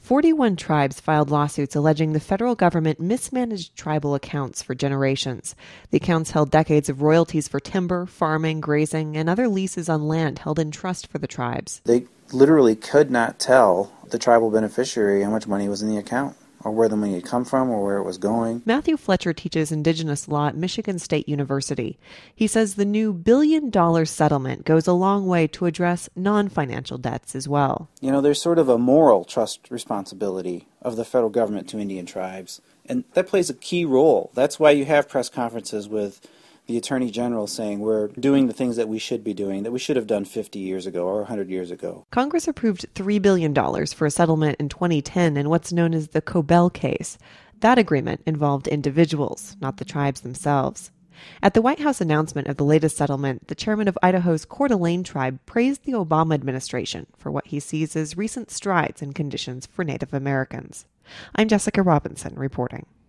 41 tribes filed lawsuits alleging the federal government mismanaged tribal accounts for generations. The accounts held decades of royalties for timber, farming, grazing, and other leases on land held in trust for the tribes. They literally could not tell the tribal beneficiary how much money was in the account, or where the money had come from, or where it was going. Matthew Fletcher teaches Indigenous law at Michigan State University. He says the new billion-dollar settlement goes a long way to address non-financial debts as well. You know, there's sort of a moral trust responsibility of the federal government to Indian tribes, and that plays a key role. That's why you have press conferences with the Attorney General saying we're doing the things that we should be doing, that we should have done 50 years ago or 100 years ago. Congress approved $3 billion for a settlement in 2010 in what's known as the Cobell case. That agreement involved individuals, not the tribes themselves. At the White House announcement of the latest settlement, the chairman of Idaho's Coeur d'Alene tribe praised the Obama administration for what he sees as recent strides in conditions for Native Americans. I'm Jessica Robinson reporting.